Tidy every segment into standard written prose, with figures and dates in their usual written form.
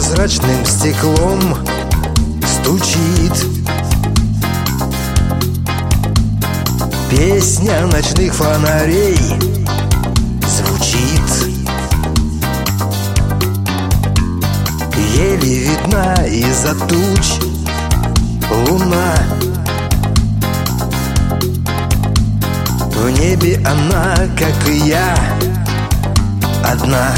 прозрачным стеклом стучит песня ночных фонарей, звучит. Еле видна из-за туч луна. В небе она, как и я, одна.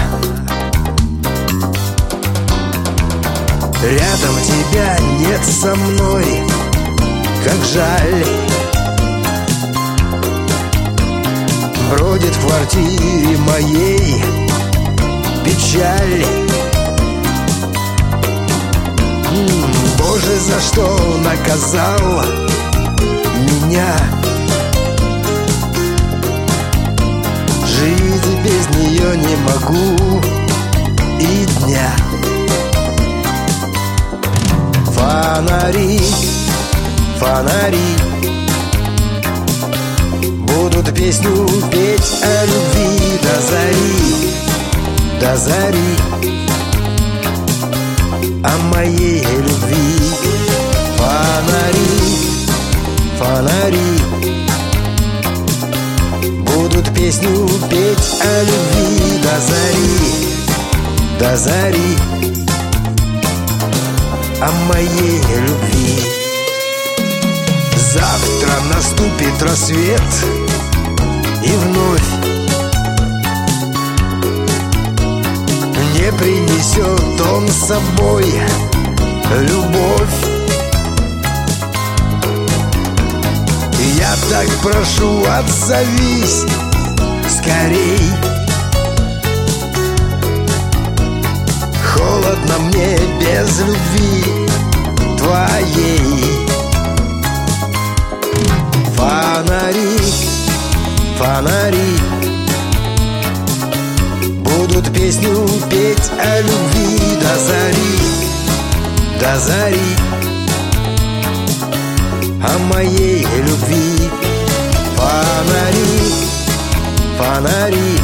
Рядом тебя нет со мной, как жаль. Бродит в квартире моей печаль. Боже, за что наказал меня? Жить без нее не могу и дня. Фонари, фонари будут песню петь о любви до зари, до зари, о моей любви. Фонари, фонари будут песню петь о любви до зари, до зари, о моей любви. Завтра наступит рассвет, и вновь не принесет он с собой любовь. Я так прошу, отзовись скорей. Холодно мне без любви твоей. Фонари, фонари будут песню петь о любви до зари, до зари, о моей любви. Фонари, фонари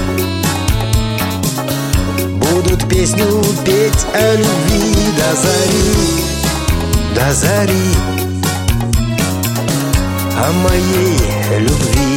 будут песню петь о любви до зари, до зари, о моей любви.